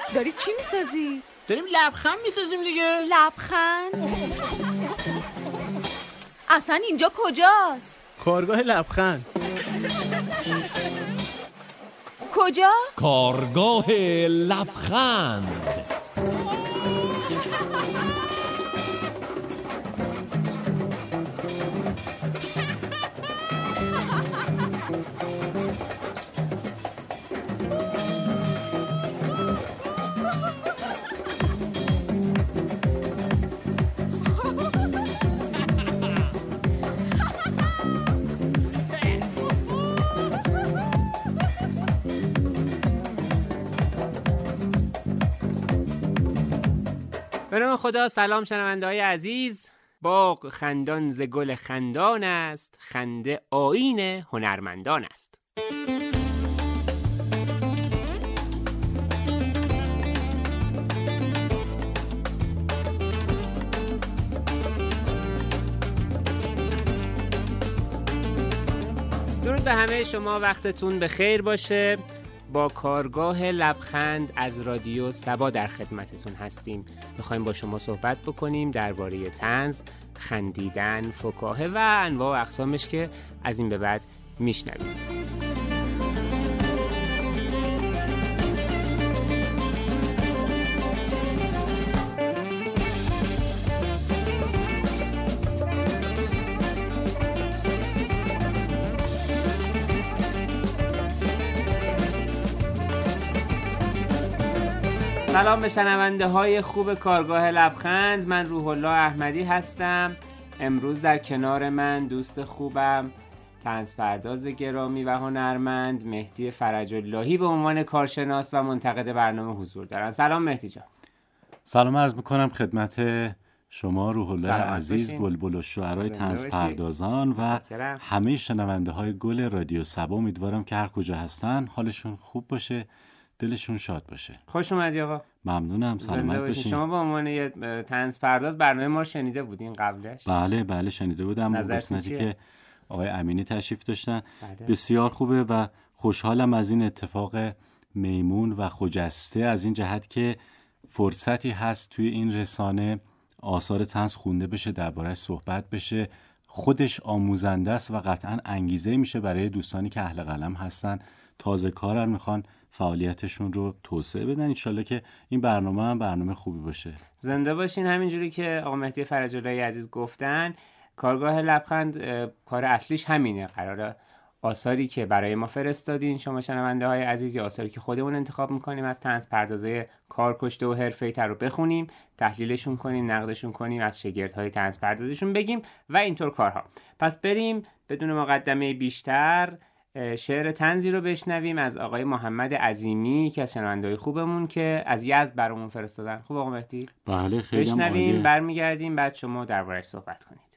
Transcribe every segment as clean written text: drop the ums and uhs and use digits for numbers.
داری چی میسازی؟ داریم لبخند میسازیم دیگه. لبخند؟ اصلا اینجا کجاست؟ کارگاه لبخند. کجا؟ کارگاه لبخند. به نام خدا. سلام شنونده های عزیز. باغ خندان ز گل خندان است، خنده آیین هنرمندان است. درود به همه شما، وقتتون به خیر باشه. با کارگاه لبخند از رادیو سبا در خدمتتون هستیم. میخوایم با شما صحبت بکنیم درباره طنز، خندیدن، فکاهه و انواع و اقسامش که از این به بعد میشنویم. سلام به شنونده های خوب کارگاه لبخند. من روح الله احمدی هستم. امروز در کنار من دوست خوبم، طنزپرداز گرامی و هنرمند مهدی فرج اللهی به عنوان کارشناس و منتقد برنامه حضور دارن. سلام مهدی جان. سلام عرض میکنم خدمت شما روح الله عزیز، باشین. بلبل و شعرهای طنزپردازان و همه شنونده های گل رادیو سبا. امیدوارم که هر کجا هستن حالشون خوب باشه، دلشون شاد باشه. خوش اومدی آقا. ممنونم، سلامت باشین. شما به عنوان یه طنزپرداز برنامه ما رو شنیده بودین قبلش؟ بله شنیده بودم. قسمتی که آقای امینی تشریف داشتن بسیار خوبه و خوشحالم از این اتفاق میمون و خجسته، از این جهت که فرصتی هست توی این رسانه آثار طنز خونده بشه، درباره‌اش صحبت بشه. خودش آموزنده است و قطعاً انگیزه میشه برای دوستانی که اهل قلم هستن، تازه کارن، میخوان فعالیتشون رو توسعه بدن. انشالله که این برنامه هم برنامه خوبی باشه. زنده باشین. همینجوری که آقا مهدی فرج اللهی عزیز گفتن، کارگاه لبخند کار اصلیش همینه. قراره آثاری که برای ما فرستادین شما شنونده های عزیز، یا آثاری که خودمون انتخاب میکنیم از طنزپردازای کارکشته و حرفه‌ای تر رو بخونیم، تحلیلشون کنیم، نقدشون کنیم، از شگردهای طنزپردازیشون بگیم و اینطور کارها. پس بریم بدون مقدمه بیشتر شعر طنزی رو بشنویم از آقای محمد عظیمی که از شنونده‌های خوبمون که از یزد برامون فرستادن. خوب آقا مهدی؟ بله خیلی بشنویم، برمیگردیم بعد شما درباره‌اش صحبت کنید.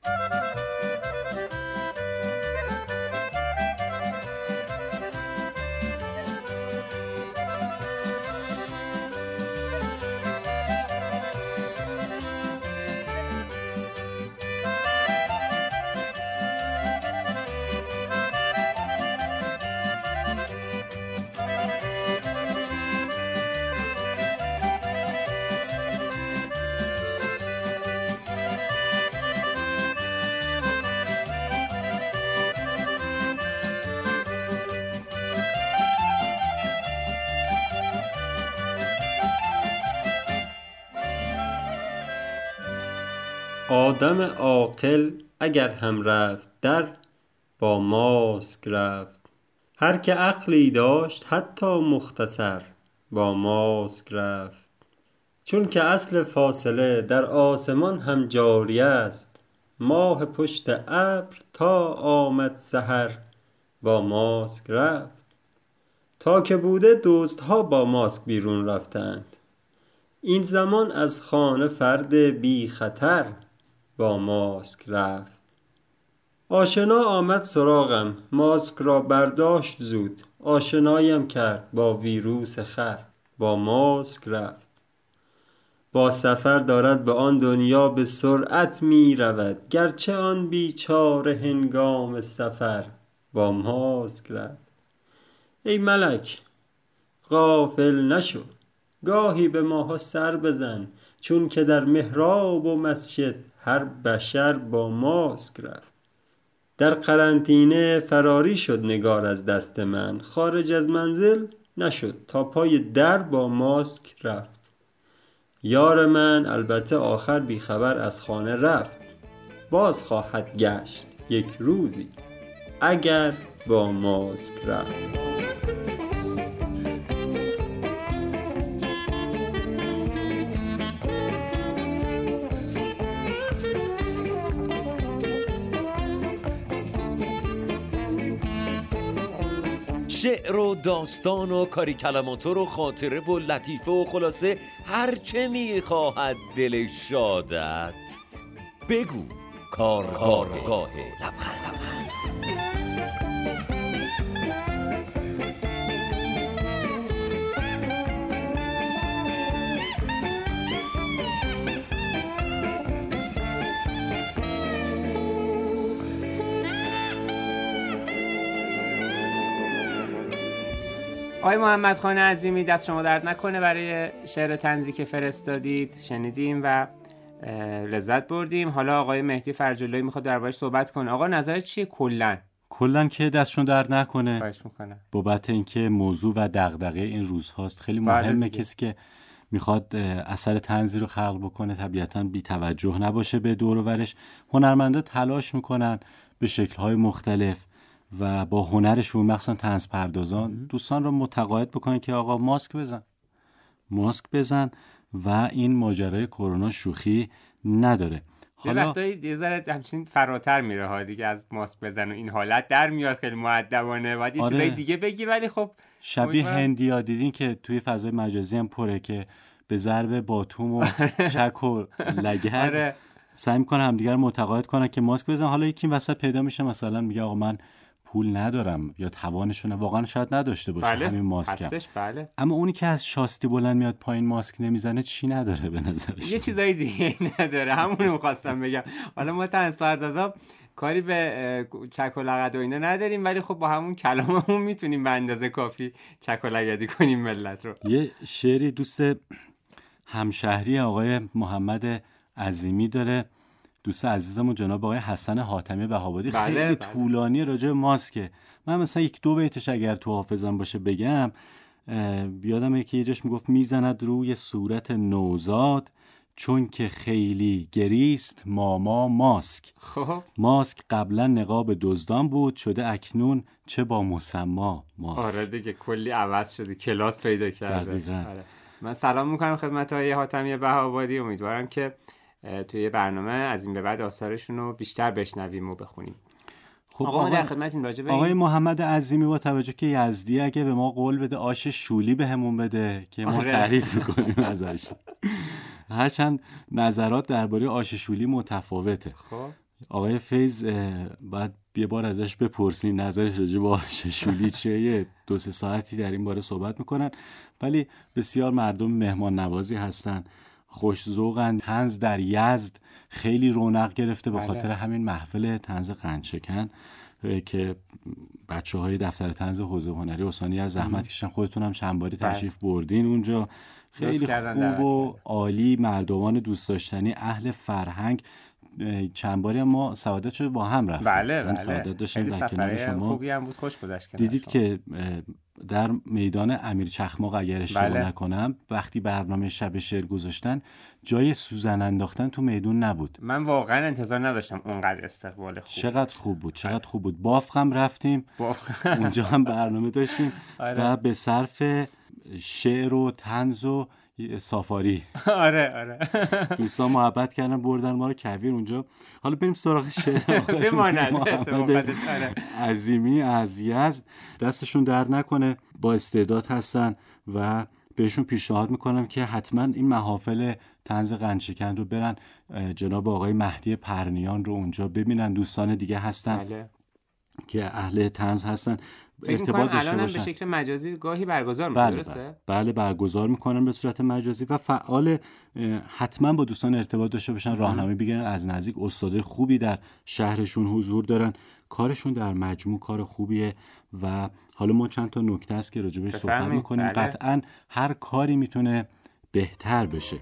آدم عاقل اگر هم رفت در، با ماسک رفت. هر که عقلی داشت حتی مختصر، با ماسک رفت. چون که اصل فاصله در آسمان هم جاری است، ماه پشت ابر تا آمد سحر، با ماسک رفت. تا که بوده دزدها با ماسک بیرون رفتند، این زمان از خانه فرد بی خطر، با ماسک رفت. آشنا آمد سراغم، ماسک را برداشت زود، آشنایم کرد با ویروس خر، با ماسک رفت. با سفر دارد به آن دنیا به سرعت می رود، گرچه آن بیچاره هنگام سفر، با ماسک رفت. ای ملک غافل نشو، گاهی به ماها سر بزن، چون که در محراب و مسجد هر بشر با ماسک رفت. در قرنطینه فراری شد نگار از دست من، خارج از منزل نشد تا پای در با ماسک رفت. یار من البته آخر بیخبر از خانه رفت، باز خواهد گشت یک روزی اگر با ماسک رفت. شعر و داستان و کاری کلماتور و خاطره و لطیفه و خلاصه هرچه میخواهد دل شادت بگو. کارگاه لبخند. آقای محمد خان عظیمی، دست شما درد نکنه برای شعر طنزی که فرستادید. شنیدیم و لذت بردیم. حالا آقای مهدی فرج‌اللهی میخواد دربارش صحبت کنه. آقا نظرت چیه کلاً که دستشون درد نکنه؟ خواهش میکنم. بابت اینکه موضوع و دغدغه این روز هاست خیلی مهمه کسی که میخواد اثر طنزی رو خلق بکنه طبیعتاً بی توجه نباشه به دور و برش. هنرمندا تلاش میکنن به شکل‌های مختلف و با هنرشون مخصوصا طنز پردازان دوستان رو متقاعد بکنن که آقا ماسک بزن و این ماجرای کرونا شوخی نداره. حالا وقتایی یه ذره همچین فراتر میره ها دیگه، از ماسک بزن و این حالت در میاد خیلی مؤدبانه، بعد یه چیزای دیگه بگی، ولی خب شبیه هندیا دیدین که توی فضای مجازی هم پره که به ضرب باتوم و چک و لگد سعی میکنه همدیگر متقاعد کنن که ماسک بزن. حالا یکی وسط پیدا میشه مثلا میگه آقا من پول ندارم یا توانشون واقعا شاید نداشته باشه همین ماسک هستش. بله. اما اونی که از شاستی بلند میاد پایین ماسک نمیزنه چی نداره به نظرش؟ یه چیزای دیگه نداره. همونو می‌خواستم بگم. حالا ما طنز پردازا کاری به چک و لگد و اینا نداریم، ولی خب با همون کلاممون میتونیم به اندازه کافی چک و لگدی کنیم ملت رو. یه شعری دوست همشهری آقای محمد عظیمی داره، دوست عزیزمون جناب آقای حسن حاتمی بهابادی. خیلی طولانی راجع به ماسکه. من مثلا یک دو بیتش اگر تو حافظم باشه بگم، بیادم که یه جاش میگفت میزند روی صورت نوزاد چون که خیلی گریست ماما ماسک. خب ماسک قبلا نقاب دزدان بود، شده اکنون چه با مسما ماسک. آره دیگه کلی عوض شده، کلاس پیدا کرده. آره. من سلام میکنم خدمت آقای حاتمی بهابادی. امیدوارم که توی برنامه از این به بعد آثارشون رو بیشتر بشنویم و بخونیم. خب آقا ما در خدمتیم راجع به آقای محمد عظیمی با توجه که یزدی اگه به ما قول بده آش شولی بهمون بده که ما تعریف می‌کنیم ازش. هرچند نظرات درباره آش شولی متفاوته. خب آقای فیض بعد یه بار ازش بپرسین نظرش راجع به آش شولی چیه. 2-3 ساعتی در این باره صحبت میکنن، ولی بسیار مردم مهمان نوازی هستن، خوش ذوقن. طنز در یزد خیلی رونق گرفته به خاطر همین محفل طنز قندشکن که بچه‌های دفتر طنز حوزه هنری استانی از زحمت کشیدن. خودتون هم چند باری تشریف بردین اونجا، خیلی خوب و عالی، مردمان دوست داشتنی، اهل فرهنگ. چند باری ما سعادت شد با هم رفتیم. بله سعادت داشتیم در کنار شما. خوبی هم بود، خوش گذشت. دیدید که در میدان امیر چخماق اگر اشتباه نکنم وقتی برنامه شب شعر گذاشتن جای سوزن انداختن تو میدون نبود. من واقعا انتظار نداشتم اونقدر استقبال خوب. چقدر خوب بود. بافق هم رفتیم اونجا هم برنامه داشتیم و به صرف شعر و طنز و سافاری. آره دوستان محبت کردن بردن ما رو کویر اونجا. حالا بریم سراغ شعر بماند عظیمی از یزد. دستشون درد نکنه، با استعداد هستن و بهشون پیشنهاد میکنم که حتما این محافل طنز قندشکن رو برن. جناب آقای مهدی پرنیان رو اونجا ببینن. دوستان دیگه هستن که اهل طنز هستن. ارتباط داشته باشن. به شکل مجازی گاهی برگزار میشه، درسته؟ بله برگزار میکنن به صورت مجازی و فعال. حتما با دوستان ارتباط داشته باشن، راهنمایی بگیرن از نزدیک. استادای خوبی در شهرشون حضور دارن، کارشون در مجموع کار خوبیه و حالا ما چند تا نکته است که راجع بهش صحبت میکنیم. بله. قطعا هر کاری میتونه بهتر بشه.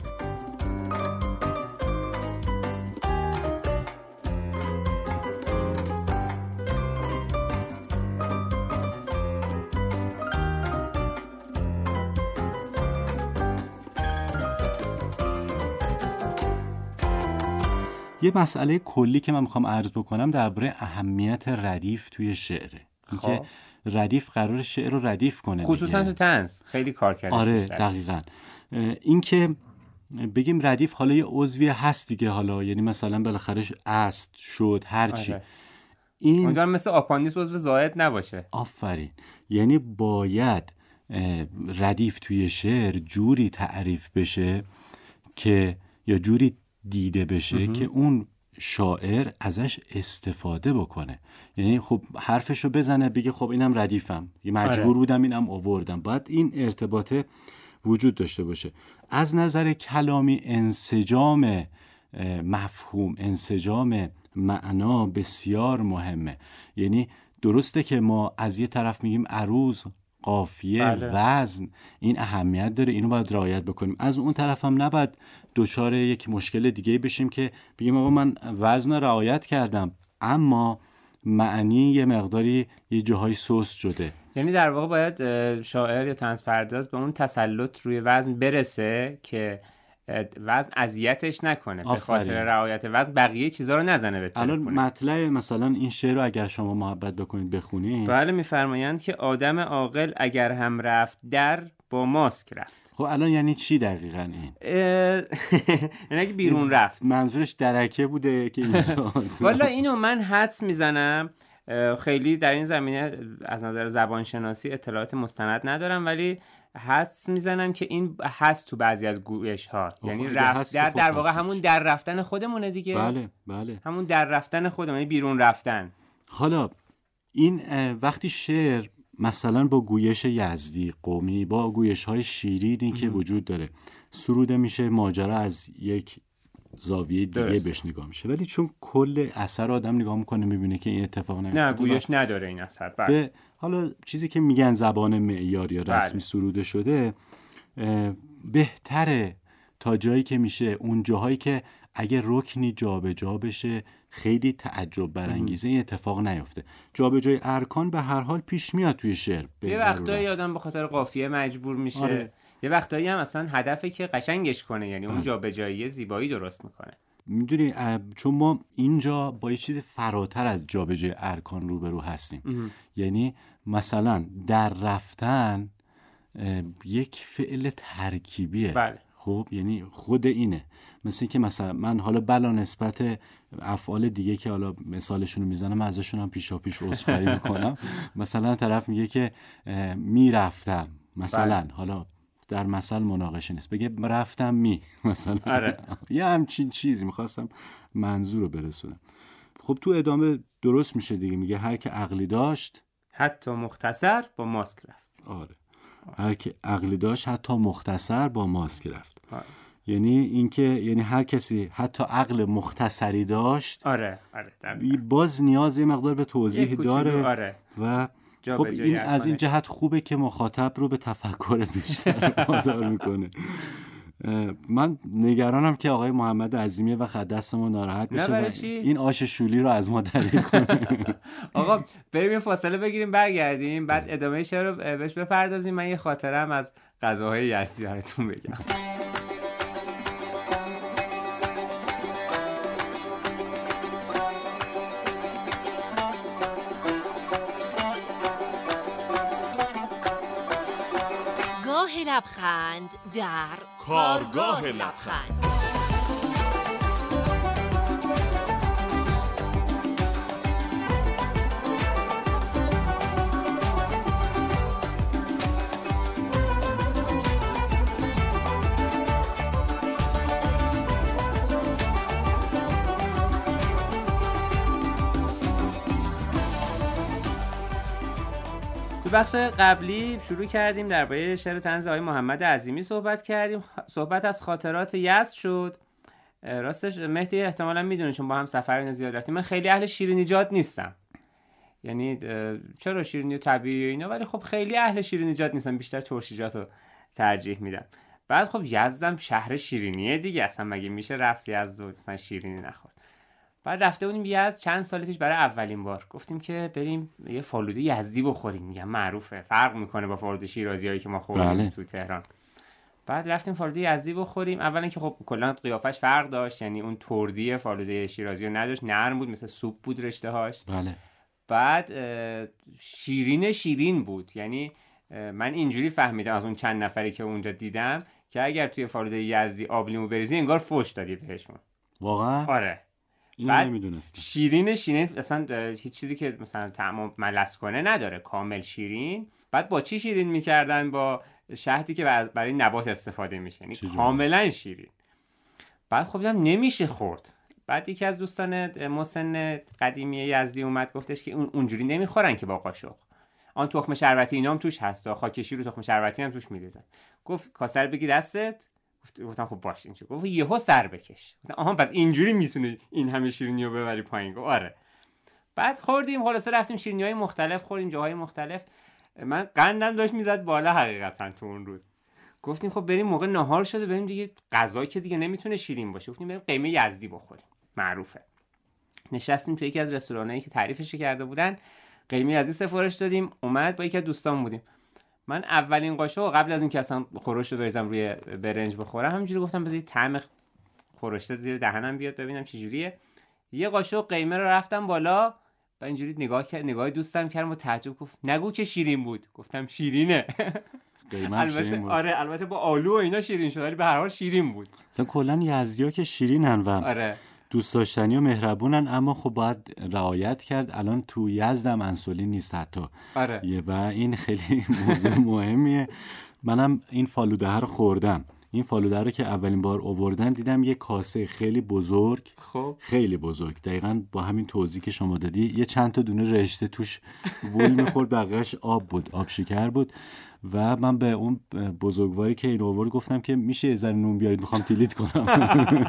یه مسئله کلی که من میخوام عرض بکنم درباره اهمیت ردیف توی شعره. اینکه ردیف قرار شعر رو ردیف کنه، خصوصا تو طنز خیلی کار کرده. آره دقیقاً. اینکه بگیم ردیف حالا یه عضوی هست دیگه، حالا یعنی مثلا بالاخره است شد هر چی. آره. این امیدوارم مثل آپاندیس عضو زائد نباشه. آفرین. یعنی باید ردیف توی شعر جوری تعریف بشه که یا جوری دیده بشه که اون شاعر ازش استفاده بکنه. یعنی خب حرفشو بزنه بگه خب اینم ردیفم، یه مجبور بودم اینم آوردم. باید این ارتباطه وجود داشته باشه. از نظر کلامی انسجام مفهوم، انسجام معنا بسیار مهمه. یعنی درسته که ما از یه طرف میگیم عروض، قافیه، وزن، این اهمیت داره، اینو باید رعایت بکنیم. از اون طرف هم نباید دچار یک مشکل دیگه بشیم که بگیم آقا من وزن رعایت کردم اما معنی یه مقداری یه جاهای سست شده. یعنی در واقع باید شاعر یا طنز پرداز به اون تسلط روی وزن برسه که وزن اذیتش نکنه. به خاطر رعایت وزن بقیه چیزا رو نزنه به الان مطلع مثلا این شعر رو اگر شما محبت بکنید بخونید، بله میفرمایند که آدم عاقل اگر هم رفت در با ماسک رفت. خب الان یعنی چی دقیقاً این؟ یعنی که بیرون رفت. منظورش درکه بوده که اینجا والا اینو من حدس میزنم، خیلی در این زمینه از نظر زبانشناسی اطلاعات مستند ندارم، ولی حدس میزنم که این هست تو بعضی از گویش ها. یعنی رفت در واقع همون در رفتن خودمونه دیگه. بله همون در رفتن خودمون، یعنی بیرون رفتن. حالا این وقتی شعر مثلا با گویش یزدی قومی، با گویش های شیرینی که وجود داره سروده میشه، ماجرا از یک زاویه دیگه بهش نگاه میشه، ولی چون کل اثر آدم نگاه میکنه میبینه که این اتفاق نمیفته. نه گویش نداره این اثر. به حالا چیزی که میگن زبان معیار یا رسمی سروده شده بهتره تا جایی که میشه. اون جاهایی که اگه رکنی جابجا بشه خیلی تعجب برانگیزه، این اتفاق نیفته. جابجای ارکان به هر حال پیش میاد توی شعر. یه وقتایی آدم به خاطر قافیه مجبور میشه. یه وقتایی هم اصلا هدفه که قشنگش کنه، یعنی اون جابجایی زیبایی درست میکنه. میدونی چون ما اینجا با یه چیز فراتر از جابجایی ارکان روبرو هستیم. یعنی مثلا در رفتن یک فعل ترکیبیه. بله. خب یعنی خود اینه، مثل که مثلا من حالا بلا نسبت افعال دیگه که حالا مثالشون رو میزنم ازشون هم پیشا پیش عذرخواهی میکنم. مثلا طرف میگه که میرفتم مثلا حالا در مثل مناقشه نیست، بگه رفتم مثلا یه همچین چیزی میخواستم منظور رو برسونم. خب تو ادامه درست میشه دیگه، میگه هر که عقلی داشت حتی مختصر با ماسک رفت. هر که عقلی داشت حتی مختصر با ماسک رفت. یعنی اینکه یعنی هر کسی حتی عقل مختصری داشت. باز نیاز یه مقدار به توضیح داره. و خب این از این جهت خوبه که مخاطب رو به تفکر بیشتر وادار میکنه. من نگرانم که آقای محمد عظیمی و دستمون ناراحت بشه این آش شولی رو از ما دریغ کنه. آقا بریم یه فاصله بگیریم برگردیم بعد ادامه شعر رو بهش بپردازیم. من یه خاطرم از غذاهای یزدی براتون بگم. لبخند در کارگاه لبخند. تو بخش قبلی شروع کردیم درباره شعر طنز آقای محمد عظیمی صحبت کردیم. صحبت از خاطرات یزد شد. راستش مهدی احتمالاً میدونه چون با هم سفر زیاد رفتیم، من خیلی اهل شیرینیجات نیستم. یعنی چرا شیرینی طبیعی و اینا، ولی خب خیلی اهل شیرینیجات نیستم، بیشتر ترشیجات رو ترجیح میدم. بعد خب یزدم شهر شیرینیه دیگه، اصلا مگه میشه رفت یزد و مثلا شیرینی نخورد. بعد رفته بودیم یزد چند سال پیش برای اولین بار، گفتیم که بریم یه فالوده یزدی بخوریم. میگم معروفه، فرق میکنه با فالوده شیرازیایی که ما خوردیم تو تهران. بعد رفتیم فالوده یزدی بخوریم. اولا که خب کلا قیافش فرق داشت، یعنی اون تردی فالوده شیرازی رو نداشت، نرم بود، مثل سوپ بود رشته هاش. بله. بعد شیرین بود. یعنی من اینجوری فهمیدم از اون چند نفری که اونجا دیدم که اگر توی فالوده یزدی آب لیمو بریزی انگار فوش دادی بهشون. واقعا؟ آره. اینو نمیدونستم. شیرین اصلا هیچ چیزی که مثلا طعم ملس کنه نداره، کامل شیرین. بعد با چی شیرین میکردن؟ با شهدی که برای نبات استفاده میشه، یعنی کاملا شیرین. بعد خب دیدم نمیشه خورد. بعد یکی از دوستان مسن قدیمی یزدی اومد گفتش که اونجوری نمیخورن که با قاشق، آن تخم شربتی اینا هم توش هست، خاکشی رو تخم شربتی هم توش میریزن. گفت کاسه رو بگی دستت. گفتم خب باش اینجوری. گفت یهو سر بکش. گفتم آها پس اینجوری میتونی این همه شیرینی رو ببری پایین. گفت آره. بعد خوردیم، خلاصه رفتیم شیرینی‌های مختلف خوردیم جاهای مختلف. من قندم داشت میزد بالا حقیقتا تو اون روز. گفتیم خب بریم، موقع نهار شده، بریم دیگه، غذا که دیگه نمیتونه شیرین باشه. گفتیم بریم قیمه یزدی بخوریم، معروفه. نشستیم تو یکی از رستورانایی که تعریفش کرده بودن، قیمه یزدی سفارش دادیم. اومد، با یکی از دوستان بودیم. من اولین قاشق قبل از اینکه اصلا خورش رو بریزم روی برنج بخورم، همینجوری گفتم بذار طعم خورشته زیر دهنم بیاد ببینم چه جوریه. یه قاشق قیمه رو رفتم بالا و اینجوری نگاه دوستم کردم و تعجب، گفت نگو که شیرین بود. گفتم شیرینه. البته بود. آره البته با آلو و اینا شیرین شد، ولی به هر حال شیرین بود. مثلا کلا یزدی‌ها که شیرینن و آره دوست داشتنی و مهربونن، اما خب باید رعایت کرد. الان تو یزد هم انسولین نیست حتی. آره. و این خیلی موضوع مهمیه. منم این فالوده رو خوردم. این فالوده رو که اولین بار آوردن دیدم یه کاسه خیلی بزرگ، خب خیلی بزرگ، دقیقاً با همین توضیحی که شما دادی، یه چند تا دونه رشته توش وول میخورد، بقیه‌اش آب بود، آب شکر بود. و من به اون بزرگواری که این آورد گفتم که میشه یه ذره نون بیارید، میخوام تیلیت کنم.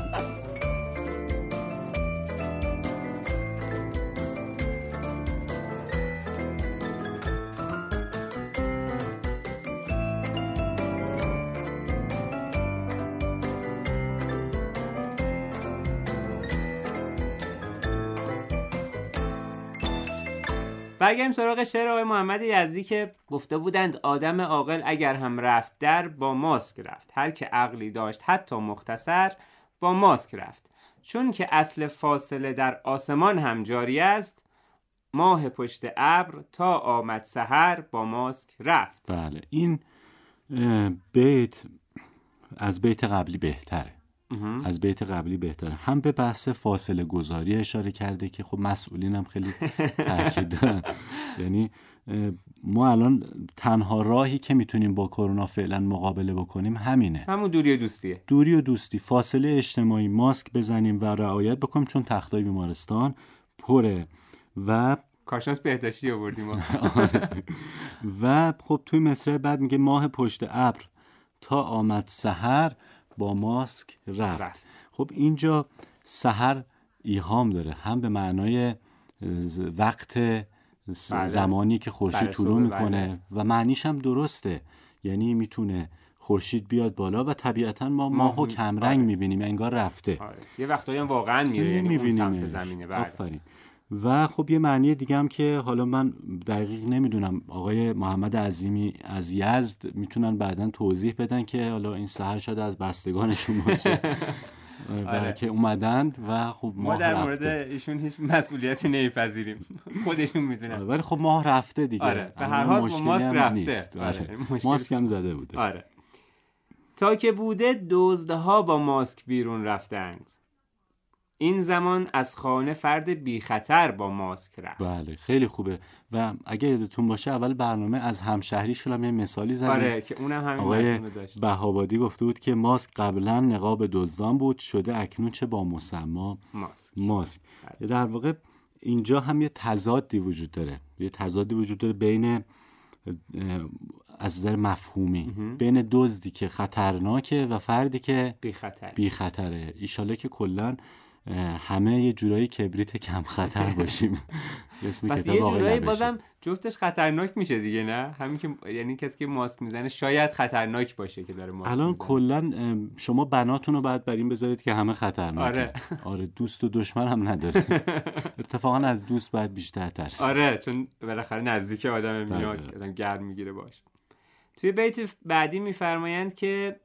برگردیم سراغ شعر آقای محمد یزدی که گفته بودند آدم عاقل اگر هم رفت در با ماسک رفت، هر که عقلی داشت حتی مختصر با ماسک رفت، چون که اصل فاصله در آسمان هم جاری است، ماه پشت ابر تا آمد سحر با ماسک رفت. بله، این بیت از بیت قبلی بهتره. از بیت قبلی بهتره. هم به بحث فاصله گذاری اشاره کرده که خب مسئولین هم خیلی تاکید دارن. یعنی ما الان تنها راهی که میتونیم با کرونا فعلا مقابله بکنیم همینه، همون دوری و دوستیه. دوری و دوستی، فاصله اجتماعی، ماسک بزنیم و رعایت بکنیم، چون تختای بیمارستان پره و کارشناس بهداشتی آوردیم. و خب توی مصرع بعد میگه ماه پشت ابر تا آمد سحر با ماسک رفت. خب اینجا سحر ایهام داره، هم به معنای وقت زمانی که خورشید طلوع میکنه و معنیش هم درسته، یعنی میتونه خورشید بیاد بالا و طبیعتا ما ماهو کمرنگ میبینیم، انگار رفته. یه وقتایی هم واقعا میره، یعنی اون سمت زمینه. آفرین. و خب یه معنی دیگه هم که حالا من دقیق نمیدونم، آقای محمد عظیمی از یزد میتونن بعداً توضیح بدن که حالا این سحر شده از بستگانشون باشه و که اومدن و خب ما در مورد ایشون هیچ مسئولیتی نمیپذیریم، خودشون میدونن. ولی خب ماه رفته دیگه. آره. به هر حال ماسک رفته. ماسک هم زده بوده. آره. تا که بوده دزدها با ماسک بیرون رفتند، این زمان از خانه فرد بی خطر با ماسک رفت. بله خیلی خوبه. و اگه یادتون باشه اول برنامه از همشهریشون هم یه مثالی زدیم. آره که اونم همین مضمون داشت. بهابادی گفته بود که ماسک قبلا نقاب دزدان بود، شده اکنون چه با مسما ماسک. در واقع اینجا هم یه تضادی وجود داره. یه تضادی وجود داره بین از نظر مفهومی بین دزدی که خطرناکه و فردی که بی خطره. ایشاله که کلن همه یه جورایی کبریت کم خطر باشیم. پس یه جورایی بازم جفتش خطرناک میشه دیگه، نه؟ همین که یعنی کسی که ماسک میزنه شاید خطرناک باشه که داره ماسک الان میزنه. کلن شما بناتون رو باید بر این بذارید که همه خطرناکه. آره دوست و دشمن هم نداره. اتفاقا از دوست باید بیشتر ترس. آره چون بالاخره نزدیک آدم میاد، آدم گرم میگیره باش. توی بیت بعدی میفرمایند که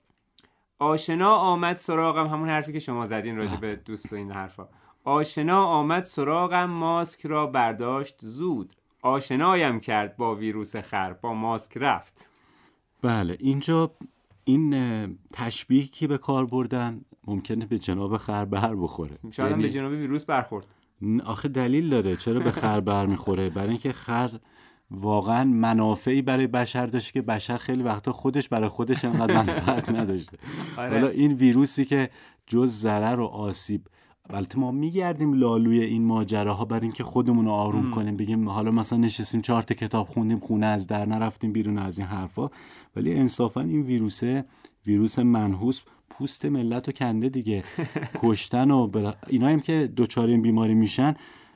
آشنا آمد سراغم، همون حرفی که شما زدین راجع به دوست و این حرفا. آشنا آمد سراغم ماسک را برداشت زود، آشنایم کرد با ویروس خر، با ماسک رفت. بله اینجا این تشبیه که به کار بردن ممکنه به جناب خر بر بخوره، شاید به جناب ویروس برخورد. آخه دلیل داره چرا به خر بر میخوره. برای اینکه خر واقعا منافعی برای بشر داشته که بشر خیلی وقتا خودش برای خودش انقدر منفعت نداشته. حالا این ویروسی که جز ضرر و آسیب، البته ما میگردیم لالوی این ماجراها برای اینکه خودمون رو آروم کنیم، بگیم حالا مثلا نشستیم 4 تا کتاب خوندیم، خونه از در نرفتیم بیرون از این حرفا، ولی انصافا این ویروس منحوس پوست ملت رو کنده دیگه. کشتن و اینا هم که دوچار این بیماری میشن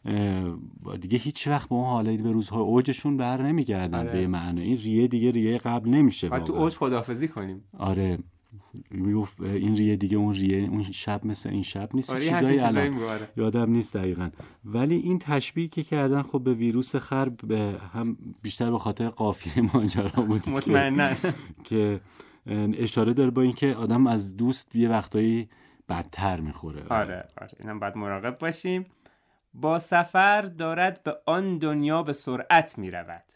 دیگه هیچ وقت به اون حالت به روزهای اوجشون بر نمیگردن. به معنی این ریه دیگه ریه قبل نمیشه. باید تو اوج خداحافظی کنیم. آره میگفت این ریه دیگه اون ریه اون شب مثل این شب نیست. چیزایی الان یادم نیست دقیقاً، ولی این تشبیهی که کردن خب به ویروس خر هم بیشتر به خاطر قافیه ماجرا بود مطمئناً که اشاره داره با اینکه آدم از دوست یه وقتایی بدتر میخوره. آره اینم باید مراقب باشیم. با سفر دارد به آن دنیا به سرعت می رود،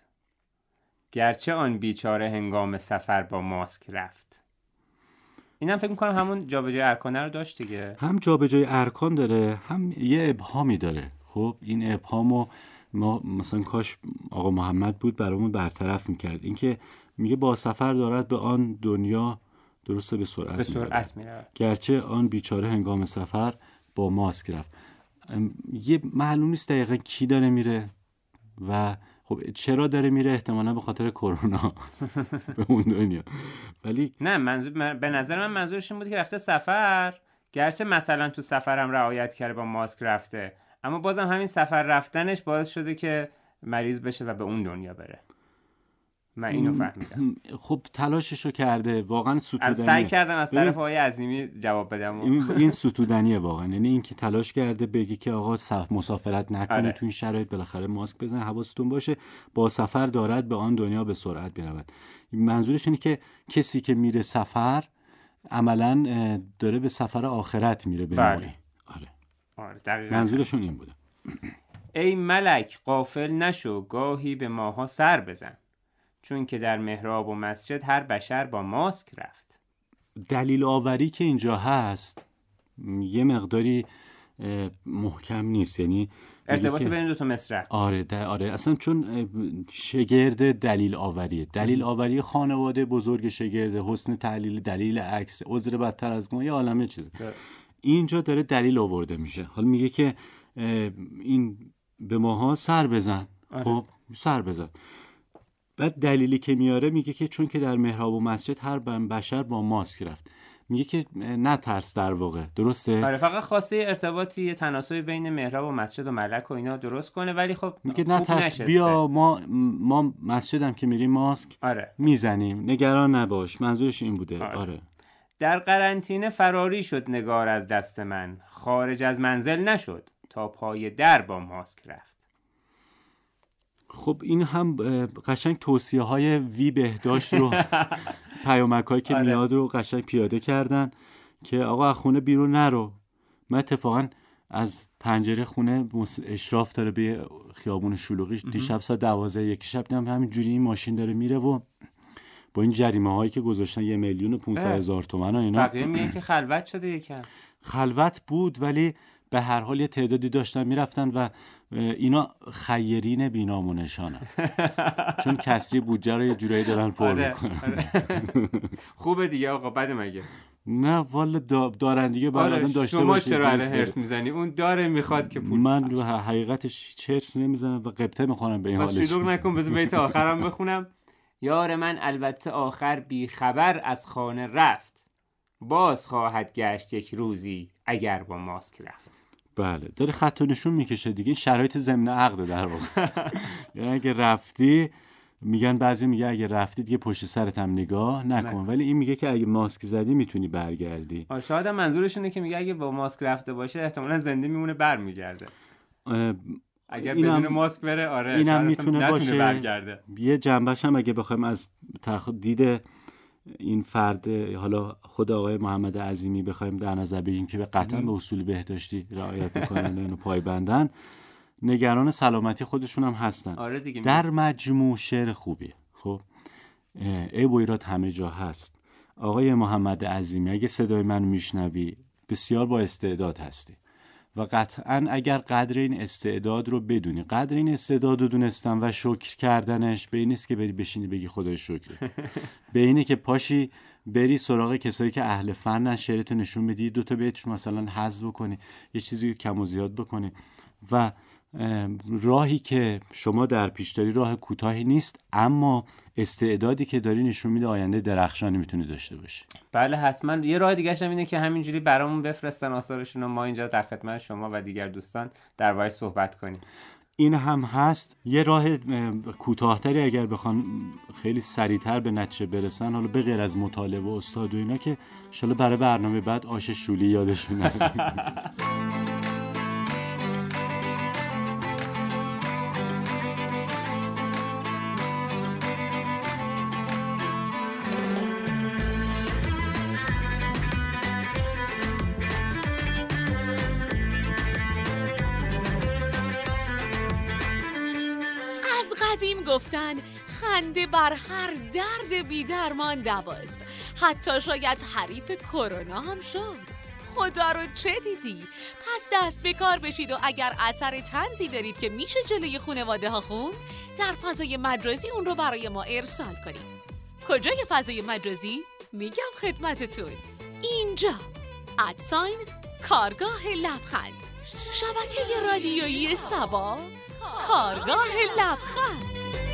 گرچه آن بیچاره هنگام سفر با ماسک رفت. اینم فکر میکنم همون جابجایی ارکانه رو داشت دیگه. هم جابجایی ارکان داره هم یه ابهامی داره. خب این ابهامو ما مثلا کاش آقا محمد بود برامون برطرف میکرد. اینکه میگه با سفر دارد به آن دنیا درسته به سرعت می رود، گرچه آن بیچاره هنگام سفر با ماسک رفت. یه معلوم نیست دقیقا کی داره میره و خب چرا داره میره، احتمالا به خاطر کرونا به اون دنیا. ولی نه به نظر من منظورش این بود که رفته سفر، گرچه مثلا تو سفرم رعایت کرده با ماسک رفته، اما بازم همین سفر رفتنش باعث شده که مریض بشه و به اون دنیا بره. من اینو فهمیدم. خب تلاششو کرده واقعا، ستودنیه. سعی کردم از طرف آقای عظیمی جواب بدم. این ستودنیه واقعا، یعنی این که تلاش کرده بگی که آقا مسافرت نکنید تو این شرایط، بالاخره ماسک بزنید، حواستون باشه. با سفر دارد به آن دنیا به سرعت برود. منظورش اینه که کسی که میره سفر عملاً داره به سفر آخرت میره به نوعی. آره دقیقاً منظورشون این بوده. ای ملک غافل نشو، گاهی به ماها سر بزن، چون که در محراب و مسجد هر بشر با ماسک رفت. دلیل آوری که اینجا هست یه مقداری محکم نیست، یعنی ارتباط بین دو تا مصرع. آره اصلا چون شگرد دلیل آوریه، دلیل آوری خانواده بزرگ شگرد، حسن تعلیل، دلیل عکس، عذر بدتر از گناه، یه عالمه چیزه. اینجا داره دلیل آورده میشه. حالا میگه که این به ماها سر بزن. خب سر بزن. بعد دلیلی که میاره میگه که چون که در محراب و مسجد هر بشر با ماسک رفت. میگه که نترس، در واقع درسته؟ آره فقط خواسته ارتباطی، یه تناسبی بین محراب و مسجد و ملک و اینا درست کنه، ولی خب میگه نترس، بیا ما مسجدم که میریم ماسک میزنیم، نگران نباش. منظورش این بوده. آره. در قرنطینه فراری شد نگار از دست من، خارج از منزل نشد تا پای در با ماسک رفت. خب این هم قشنگ توصیه های وی بهداشت رو پیامک‌هایی که میاد رو قشنگ پیاده کردن که آقا از خونه بیرون نرو. من اتفاقا از پنجره خونه اشراف داره به خیابون شلوغی، دیشب ساعت 12 یک شب دیدم همین جوری این ماشین داره میره و با این جریمه هایی که گذاشتن 1,500,000 تومان و اینا. بقیه میگن که خلوت شده. یکم خلوت بود ولی به هر حال یه تعدادی داشتن میرفتن و اینا خیرین بینامونشانن چون کسری بودجه رو یه جورایی دارن پر میکنن. خوبه دیگه آقا، بده مگه؟ نه والا دارن دیگه، باید آدم داشته باشه. شما چرا هرس میزنی؟ اون داره میخواد که پول. من حقیقتش هرس نمیزنم و قبطه میخوام به این حالش. شلوغ نکن، بذار بیت آخرام بخونم. یار من البته آخر بی خبر از خانه رفت، باز خواهد گشت یک روزی اگر با ماسک رفت. بله، داره خط و نشون میکشه دیگه، شرایط ضمن عقد در واقع. یعنی اگه رفتی، میگن بعضی میگه اگه رفتی دیگه پشت سرت هم نگاه نکن، ولی این میگه که اگه ماسک زدی میتونی برگردی. شاید هم منظورشونه که میگه اگه با ماسک رفته باشه احتمالاً زنده میمونه برمیگرده. اگر بدون ماسک بره آره اینم میتونه باشه برگرده. یه جنبش هم اگه بخوایم از دید این فرد، حالا خود آقای محمد عظیمی بخوایم در نظر بگیریم که قطعا به اصول بهداشتی رعایت میکنن و پایبندن، نگران سلامتی خودشون هم هستن. آره دیگه. در مجموع شعر خوبیه. خب عیب و ایراد همه جا هست. آقای محمد عظیمی اگه صدای من میشنوی بسیار با استعداد هستی و قطعا اگر قدر این استعداد رو بدونی، قدر این استعداد رو دونستن و شکر کردنش به این نیست که بری بشینی بگی خدای شکر، به اینه که پاشی بری سراغ کسایی که اهل فنن، شعرتو نشون بدی، دوتا بیتش مثلا حذف بکنی، یه چیزی کم و زیاد بکنی و راهی که شما در پیش داری راه کوتاهی نیست، اما استعدادی که داری نشون میده آینده درخشانی میتونه داشته باشه. بله حتما. یه راه دیگه هم اینه که همینجوری برامون بفرستن آثارشون و ما اینجا در خدمت شما و دیگر دوستان درباره‌اش صحبت کنیم. این هم هست. یه راه کوتاه‌تری اگر بخوان خیلی سریع‌تر به نتیجه برسن، حالا به غیر از مطالعه و استاد و اینا، که ان شاءالله برای برنامه بعد آش شولی یادشون نره. قدیم گفتن خنده بر هر درد بی درمان دواست، حتی شاید حریف کرونا هم شد. خدا رو چه دیدی؟ پس دست به کار بشید و اگر اثر طنزی دارید که میشه جلوی خانواده ها خوند، در فضای مجازی اون رو برای ما ارسال کنید. کجای فضای مجازی؟ میگم خدمتتون، اینجا @کارگاه لبخند، شبکه رادیویی سبا، کارگاه لبخند.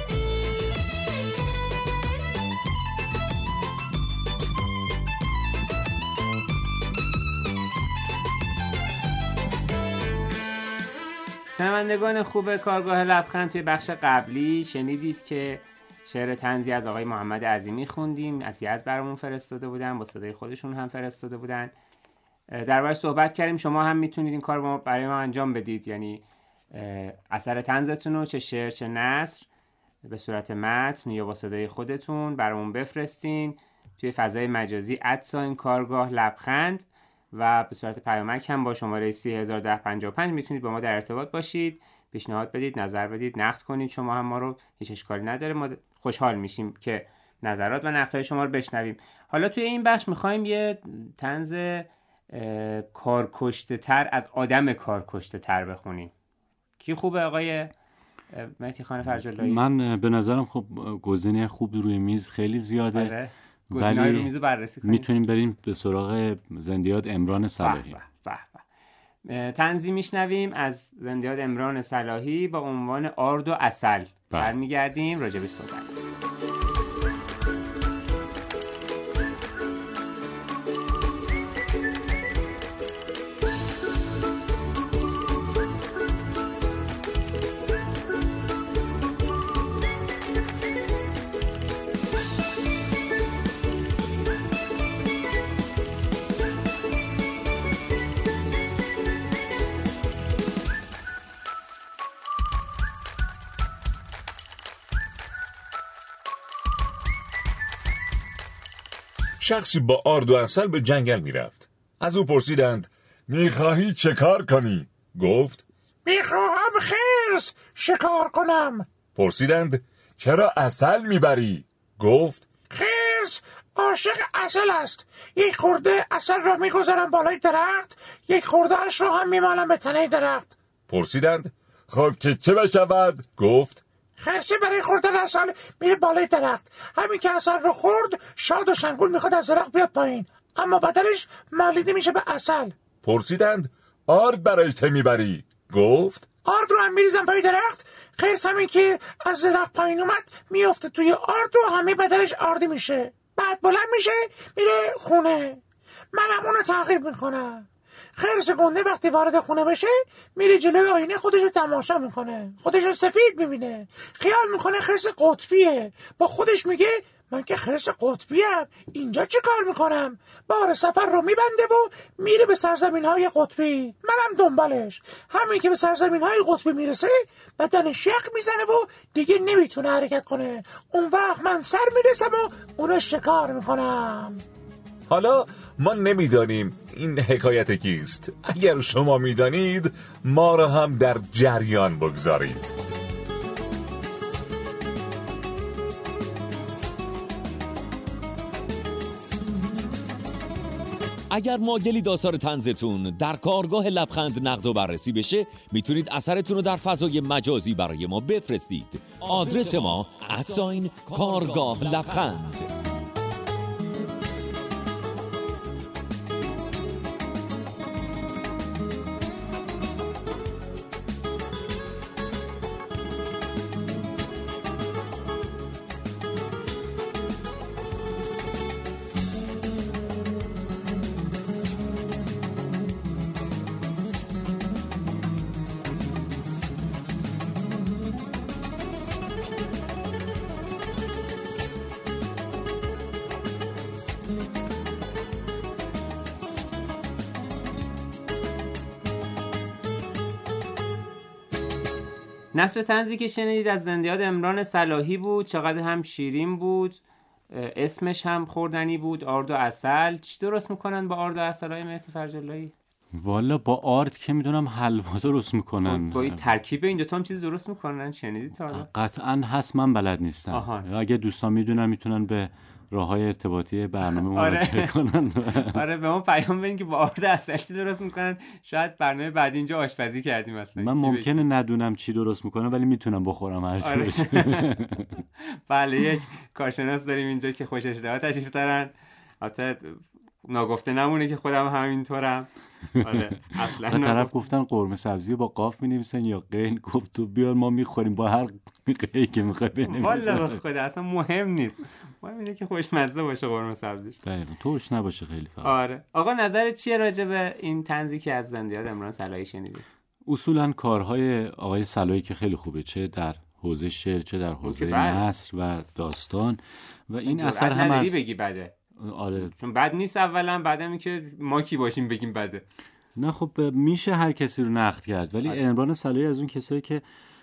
شنوندگان خوب کارگاه لبخند، توی بخش قبلی شنیدید که شعر طنزی از آقای محمد عظیمی خوندیم، از یزد برامون فرستاده بودن، با صدای خودشون هم فرستاده بودن، دربارش صحبت کردیم. شما هم میتونید این کار برای ما انجام بدید، یعنی اثر طنزتون رو چه شعر چه نثر به صورت متن یا با صدای خودتون برامون بفرستین توی فضای مجازی @کارگاه لبخند و به صورت پیامک هم با شماره 301055 میتونید با ما در ارتباط باشید، پیشنهاد بدید، نظر بدید، نقد کنید. شما هم ما رو، هیچ اشکالی نداره، ما خوشحال میشیم که نظرات و نقدهای شما رو بشنویم. حالا توی این بخش میخوایم یه طنز کارکشته تر از آدم کارکشته تر بخونیم. کی خوبه آقای مهدی خان فرج‌اللهی؟ من به نظرم خب گزینه خوب روی میز خیلی زیاده. آره. گزینه‌های روی میز بررسی کنیم. میتونیم بریم به سراغ زندیات امران صلاحی. طنزی میشنویم از زندیات امران صلاحی با عنوان آرد و عسل. برمیگردیم راجع به صحبت. شخصی با آرد و عسل به جنگل میرفت. از او پرسیدند میخواهی چه کار کنی؟ گفت میخواهم خرس شکار کنم. پرسیدند چرا عسل میبری؟ گفت خرس عاشق عسل است. یک خورده عسل را میگذارم بالای درخت، یک خورده اش را هم میمالم به تنه درخت. پرسیدند خب که چه بشود؟ گفت خرسه برای خوردن عسل میره بالای درخت، همین که عسل رو خورد شاد و شنگول میخواد از درخت بیاد پایین، اما بدنش مالیده میشه به عسل. پرسیدند آرد برای چه میبری؟ گفت آرد رو هم میریزم پای درخت. خرس همین که از درخت پایین اومد میفته توی آرد و همه بدنش آردی میشه. بعد بلند میشه میره خونه. منم اونو تعقیب میکنم. خرس گنده وقتی وارد خونه بشه میره جلوی آینه خودشو تماشا میکنه، خودشو سفید میبینه، خیال میکنه خرس قطبیه. با خودش میگه من که خرس قطبیم، اینجا چه کار میکنم؟ بار سفر رو میبنده و میره به سرزمین های قطبی. منم دنبالش. همین که به سرزمین های قطبی میرسه بدنش یخ میزنه و دیگه نمیتونه حرکت کنه. اون وقت من سر میرسم و اونو شکار میکنم. حالا ما نمیدانیم این حکایت کیست. اگر شما میدانید ما را هم در جریان بگذارید. اگر مایلید آثار طنزتون در کارگاه لبخند نقد و بررسی بشه، میتونید اثرتون رو در فضای مجازی برای ما بفرستید. آدرس ما @کارگاه لبخند. نصر طنزی که شنیدید از زندیات عمران صلاحی بود. چقدر هم شیرین بود، اسمش هم خوردنی بود. آرد و عسل. چی درست میکنن با آرد و عسل های مهدی فرج‌اللهی؟ والا با آرد که میدونم حلوا درست میکنن. با این ترکیب این دوتا هم چیز درست میکنن. شنیدید تا حالا؟ قطعا هست، من بلد نیستم. اگه دوستان میدونن میتونن به راههای ارتباطی برنامه مراجعه کنن. آره به ما پیام بدین که با آرد عسل چی درست میکنن. شاید برنامه بعد اینجا آشپزی کردیم اصلا. من ممکنه ندونم چی درست میکنن ولی میتونم بخورم هر چی باشه. بله یک کارشناس داریم اینجا که خوش اشتها تشریف دارن. البته ناگفته نمونه که خودم همینطورم. آره اصلا طرف گفتن قرمه سبزی با قاف می‌نویسن یا قین، گفت تو بیار ما می‌خوریم با هر قی که می‌خوای بنویسن. والله خدا اصلا مهم نیست، مهم اینه که خوشمزه باشه قرمه سبزیش. دقیقاً ترش نباشه خیلی فقط. آره آقا نظرت چیه راجع به این طنزی که از زندیات عمران صلاحی شنیدی؟ اصولاً کارهای آقای صلاحی که خیلی خوبه، چه در حوزه شعر چه در حوزه نثر و داستان و این اثر هم از بگی بده. آره چون بد نیست اولا، بعدم این که ما کی باشیم بگیم بده. نه خب میشه هر کسی رو نقد کرد ولی عمران صلاحی از اون کسایی که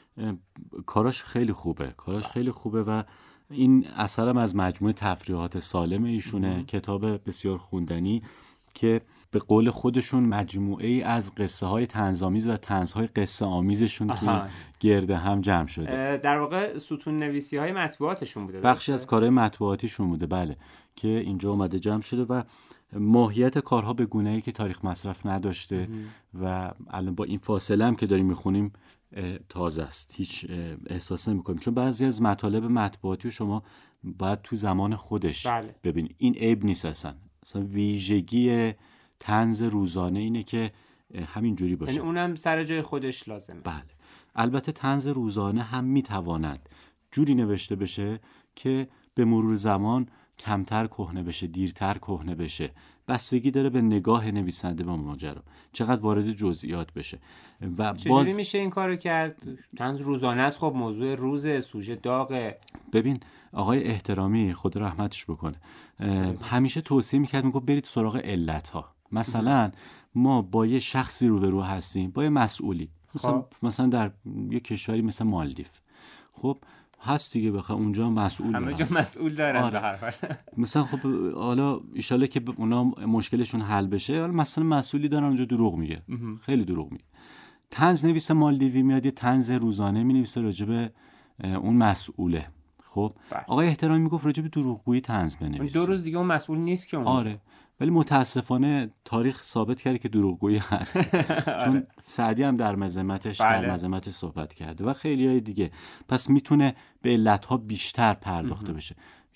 کاراش خیلی خوبه و این اثرم از مجموعه تفریحات سالم ایشونه. کتاب بسیار خوندنی که به قول خودشون مجموعه ای از قصه های طنزآمیز و طنزهای قصه آمیزشون تو گرده هم جمع شده. در واقع ستون نویسی های مطبوعاتشون بوده، بخشی از کارهای مطبوعاتیشون بوده بله، که اینجا اومده جمع شده و ماهیت کارها به گونه‌ای که تاریخ مصرف نداشته و الان با این فاصله هم که داریم میخونیم تازه است، هیچ احساس نمی‌کنیم، چون بعضی از مطالب مطبوعاتی شما باید تو زمان خودش ببینید. این عیب نیست اصلا ویژگی طنز روزانه اینه که همین جوری باشه، یعنی اونم سر جای خودش لازمه. بله البته طنز روزانه هم میتواند جوری نوشته بشه که به مرور زمان کمتر کهنه بشه، دیرتر کهنه بشه، بستگی داره به نگاه نویسنده به ماجرا، چقدر وارد جزئیات بشه و چجوری میشه این کارو کرد؟ طنز روزانه است، خب موضوع روزه، سوژه داغه. ببین آقای احترامی خدا رحمتش بکنه همیشه توصیه میکرد، میگفت برید سراغ علت‌ها. مثلا ما با یه شخصی روبرو هستیم، با یه مسئولی، مثلا در یه کشوری مثل مالدیو، خب هست دیگه بخواه اونجا مسئول همه جا مسئول دارن به هر حال. مثلا خب حالا ایشاله که اونا مشکلشون حل بشه، حالا مثلا مسئولی دارن اونجا دروغ میگه، خیلی دروغ میگه. طنز نویس مالدیوی میاد یه طنز روزانه مینویسه راجع به اون مسئوله. خب آقای احترامی میگفت راجع به دروغگویی طنز بنویسه. 2 روز دیگه اون مسئول نیست که اونجا. آره ولی متاسفانه تاریخ ثابت کرده که دروغگویی هست. چون سعدی هم در مذمتش در مذمت صحبت کرده و خیلی های دیگه. پس میتونه به علتها بیشتر پرداخته بشه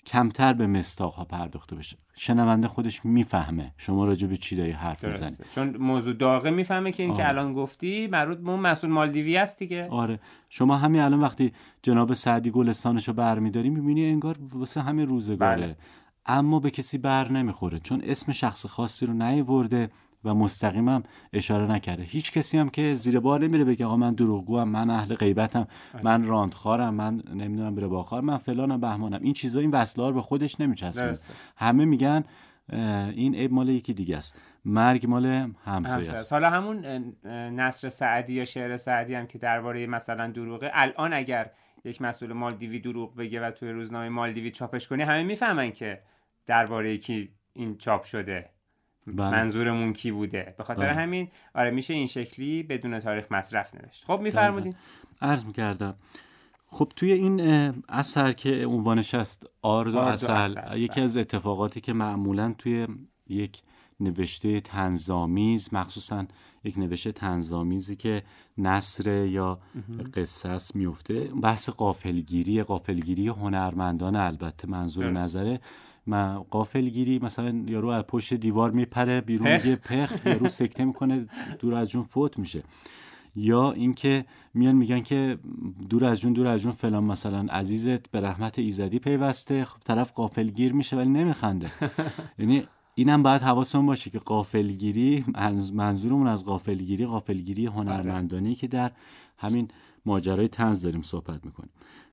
کمتر به مصداق‌ها پرداخته بشه. شنونده خودش میفهمه شما راجع به چی داری حرف میزنی، چون موضوع داغه میفهمه که این که الان گفتی مربوط به اون مسئول مالدیوی است دیگه. آره شما همین الان وقتی جناب سعدی گلستانشو برمی‌داری می‌بینی انگار واسه همین روزگاره. اما به کسی بر نمیخوره چون اسم شخص خاصی رو نیاورده و مستقیما اشاره نکرده. هیچ کسی هم که زیر بار نمیره بگه آقا من دروغگوام، من اهل غیبتم، من راندخارم، من نمیدونم بره باخار، من فلانم بهمانم. این چیزا، این وصله‌ها رو به خودش نمیچسبونه. همه میگن این عیب مال یکی دیگه است، مرگ مال همسایه است. حالا همون نثر سعدی یا شعر سعدی هم که درباره مثلا دروغه، الان اگر یک مسئول مالدیوی دروغ بگه و توی روزنامه مالدیوی چاپش کنه همه میفهمن که درباره کی این چاپ شده. منظورمون کی بوده. به خاطر همین میشه این شکلی بدون تاریخ مصرف نوشت. خب میفرمودین؟ عرض میکردم خب توی این اثر که عنوانش است آرد و عسل، یکی از اتفاقاتی که معمولاً توی یک نوشته طنزآمیز، مخصوصاً یک نوشته طنزآمیزی که نثر یا قصه است میفته، بحث غافلگیری هنرمندان. البته منظور نظره غافلگیری، مثلا یارو از پشت دیوار میپره بیرون میگه پخ، یارو سکته میکنه دور از جون فوت میشه. یا اینکه میان میگن که دور از جون فلان مثلا عزیزت به رحمت ایزدی پیوسته، خب طرف غافلگیر میشه ولی نمیخنده. یعنی اینم باید حواسمون باشه که غافلگیری، منظورمون از غافلگیری هنرمندانی که در همین ماجرای طنز داریم صحبت میکنیم.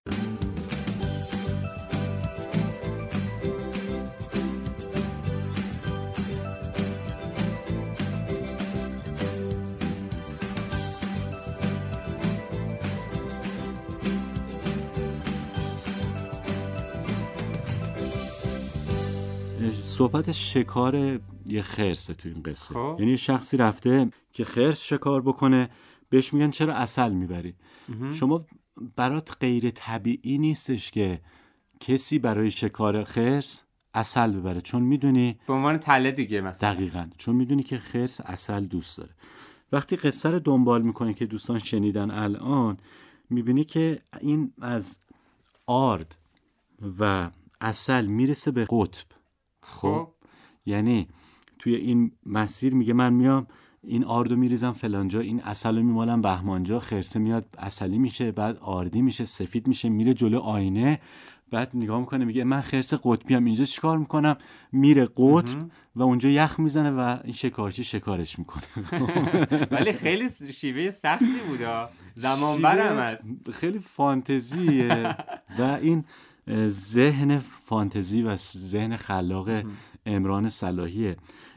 صحبت شکار یه خرسه تو این قصه. یعنی یه شخصی رفته که خرس شکار بکنه، بهش میگن چرا عسل میبری؟ شما برات غیر طبیعی نیستش که کسی برای شکار خرس عسل ببره، چون میدونی به عنوان تله دیگه مثلا. دقیقاً چون میدونی که خرس عسل دوست داره. وقتی قصه رو دنبال میکنی که دوستان شنیدن الان، میبینی که این از آرد و عسل میرسه به قطب. خب یعنی توی این مسیر میگه من میام این آردو میریزم فلانجا، این عسلو میمالم بهمانجا، خرسه میاد عسلی میشه، بعد آردی میشه، سفید میشه، میره جلو آینه، بعد نگاه میکنه میگه من خرس قطبی ام، اینجا چیکار میکنم؟ میره قطب و اونجا یخ میزنه و این شکارچی شکارش میکنه. ولی خیلی شیوه سختی بوده، زمان برم است، خیلی فانتزیه و این ذهن فانتزی و ذهن خلاق عمران صلاحیه.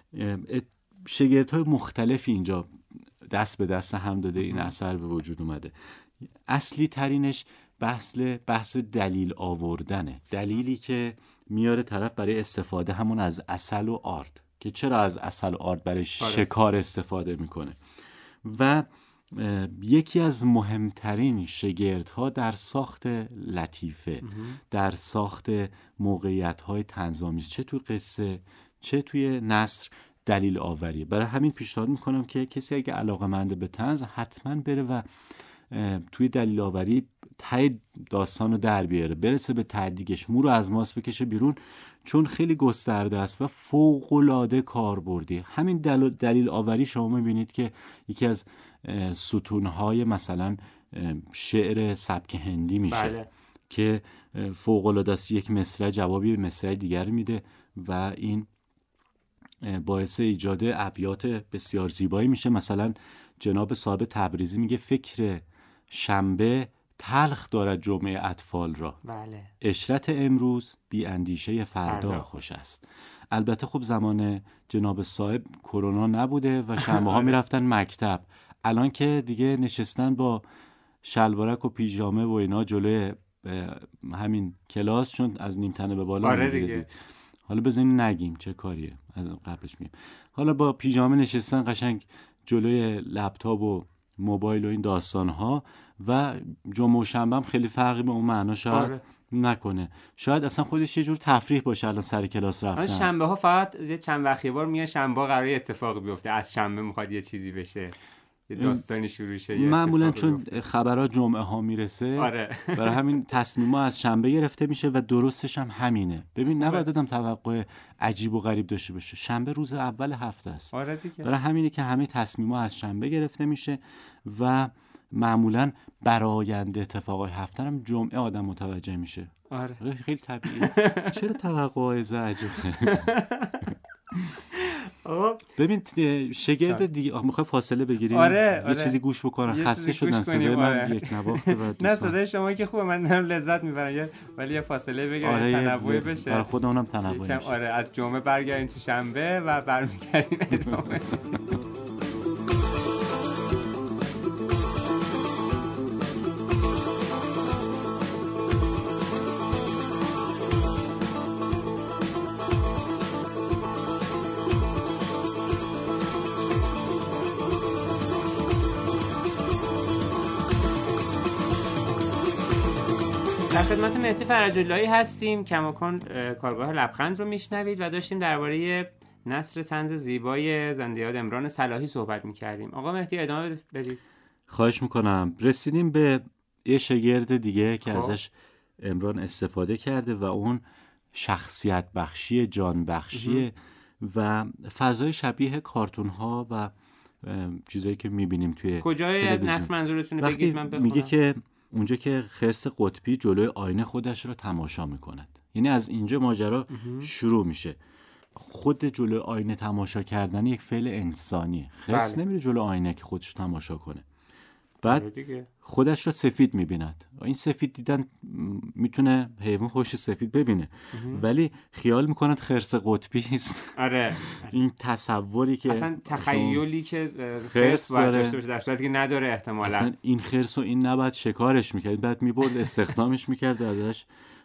شگردهای مختلفی اینجا دست به دست هم داده این اثر به وجود اومده. اصلی ترینش بحث دلیل آوردنه، دلیلی که میاره طرف برای استفاده همون از عسل و آرد، که چرا از عسل و آرد برای شکار استفاده میکنه. و یکی از مهمترین شگردها در ساخت لطیفه، در ساخت موقعیت‌های طنزآمیز، چه توی قصه چه توی نثر، دلیل آوریه. برای همین پیشنهاد میکنم که کسی اگه علاقه‌مند به طنز حتما بره و توی دلیل آوری ته داستان رو در بیاره، برسه به تدیگش، مو رو از ماس بکشه بیرون، چون خیلی گسترده است و فوق‌العاده کاربردی. همین دلیل آوری شما میبینید که یکی از ستونهای مثلا شعر سبک هندی میشه که فوق‌العاده است. یک مصرع جوابی به مصرع دیگر میده و این باعث ایجاد ابیات بسیار زیبایی میشه. مثلا جناب صاحب تبریزی میگه فکر شنبه تلخ دارد جمعه اطفال را، عشرت امروز بی اندیشه فردا خوش است. البته خب زمان جناب صاحب کرونا نبوده و شنبه ها میرفتن مکتب. الان که دیگه نشستن با شلوارک و پیژامه و اینا جلوی همین کلاس، چون از نیم تنه به بالا دیگه. حالا بزنین نگیم چه کاریه، از قبلش میگیم. حالا با پیژامه نشستن قشنگ جلوی لپتاپ و موبایل و این داستان‌ها و جمعه و شنبه هم خیلی فرقی به اون معنا شاید نکنه. شاید اصلا خودش یه جور تفریح باشه الان سر کلاس رفتن. شنبه ها فقط چند وقت یه بار میاد، شنبه قراره اتفاقی بیفته، از شنبه میخواد یه چیزی بشه. یه داستانی شروع شه. معمولا چون خبرها جمعه ها میرسه، آره. برای همین تصمیما از شنبه گرفته میشه و درستش هم همینه. ببین نباید آدم توقع عجیب و غریب داشته باشه. شنبه روز اول هفته است. آره دیگه. برای همینه که همه تصمیما از شنبه گرفته میشه و معمولا براینده اتفاقای هفته هم جمعه آدم متوجه میشه. آره. خیلی طبیعیه. چرا توقعای عجیب؟ ببین شگرد دیگه میخوای فاصله بگیریم؟ آره. یه چیزی گوش بکنم. خسته شدم صدای من یک نواخته و نه صدای شما که خوبه، من دارم لذت میبرم، ولی یه فاصله بگیریم تنوعی بشه. برای خودمونم تنوعی بشه. آره از جمعه برگردیم تو شنبه و برمیگردیم ادامه. در خدمت مهدی فرج‌اللهی هستیم. کماکان کارگاه لبخند رو میشنوید و داشتیم درباره نثر طنز زیبای زنده‌یاد عمران صلاحی صحبت میکردیم. آقا مهدی ادامه بدید. خواهش میکنم. رسیدیم به یه شگرد دیگه که ازش عمران استفاده کرده و اون شخصیت بخشی، جان بخشی و فضای شبیه کارتون ها و چیزایی که میبینیم توی کجای نثر منظورتونه بگید من بخونم. میگه که اونجا که خرس قطبی جلوی آینه خودش رو تماشا میکند، یعنی از اینجا ماجرا شروع میشه. خود جلوی آینه تماشا کردن یک فعل انسانیه. خرس نمیره جلوی آینه که خودش تماشا کنه. بعد خودش رو سفید میبیند. این سفید دیدن میتونه حیوان خوش سفید ببینه ولی خیال میکند خرس قطبی است. آره. این تصوری که اصلا تخیلی که خرس باید داشته باشه در صورتی که نداره احتمالاً. اصلا این خرس و این نباید شکارش میکرد، بعد میبرد استخدامش میکرد و ازش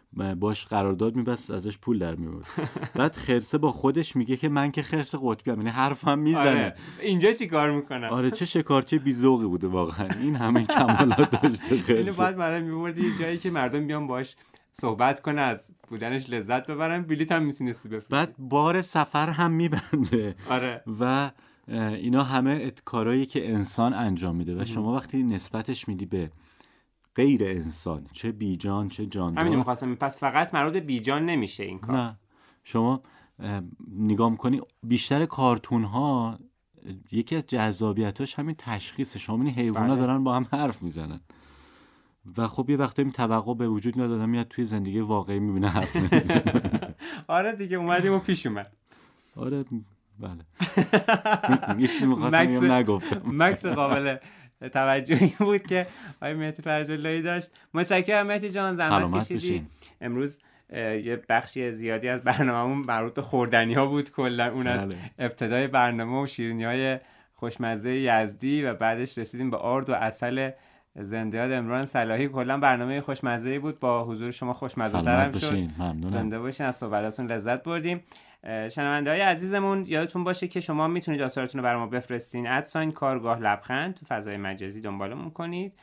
باش قرارداد میبست، ازش پول در میورد. بعد خرسه با خودش میگه که من که خرس قطبیم، یعنی حرفم میزنه. آره. اینجا چی کار میکنم؟ آره چه شکارچه بی‌ذوقی بوده واقعا. این همه کمالات داشته خرسه. اینو بعد برای میبرد یه جایی که مردم بیان باش صحبت کنه، از بودنش لذت ببرن، بلیط هم میتونستی بفروشی. بعد بار سفر هم میبنده. آره. و اینا همه کارهایی که انسان انجام میده و شما وقتی نسبتش میدی به غیر انسان، چه بیجان چه جاندار. همین می‌خواستم، پس فقط مربوط به بیجان نمیشه این کار. نه شما نگاه میکنی بیشتر کارتون ها یکی از جذابیتاش همین تشخیصه. شما میبینی حیونا دارن با هم حرف میزنن و خب یه وقتی این توقع به وجود میاد، آدم میاد توی زندگی واقعی میبینه حرف میزنه. آره دیگه اومدیم و پیش اومد. آره بله. یه چیزی می‌خواستم نگفتم. مکس قابل توجهی بود که آقای مهدی فرج‌اللهی داشت. متشکرم مهدی جان، زحمت کشیدی. امروز یه بخشی زیادی از برنامه‌مون مربوط به خوردنی‌ها بود کلا، اون از ابتدای برنامه و شیرینی‌های خوشمزه یزدی و بعدش رسیدیم به آرد و عسل زنده‌یاد عمران صلاحی. کلا برنامه خوشمزه‌ای بود، با حضور شما خوشمزه‌تر هم شد. زنده باشین، از صحبتاتون لذت بردیم. شنونده‌های عزیزمون یادتون باشه که شما میتونید آثارتون رو برای ما بفرستین. @کارگاه لبخند تو فضای مجازی دنبالمون کنید.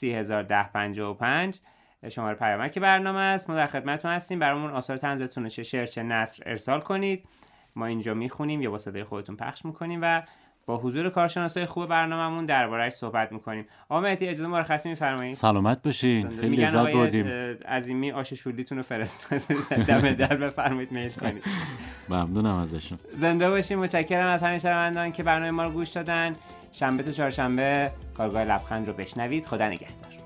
30105 شماره پیامک برنامه است. ما در خدمتتون هستیم. برامون آثار طنزتون، چه شعر چه نثر، ارسال کنید. ما اینجا میخونیم یا با صدای خودتون پخش میکنیم و با حضور کارشناسای خوب برنامه‌مون درباره‌اش صحبت می‌کنیم. آقا مهدی اجازه مرخصی می‌فرمایید؟ سلامت باشین. خیلی لذت بردیم. عظیمی آش شولیتون رو فرستادید. دم در بفرمایید میل کنید. ممنونم ازشون. زنده باشین. متشکرم از همه شنوندگان که برنامه ما رو گوش دادن. شنبه تا چهارشنبه کارگاه لبخند رو بشنوید. خدا نگهدار.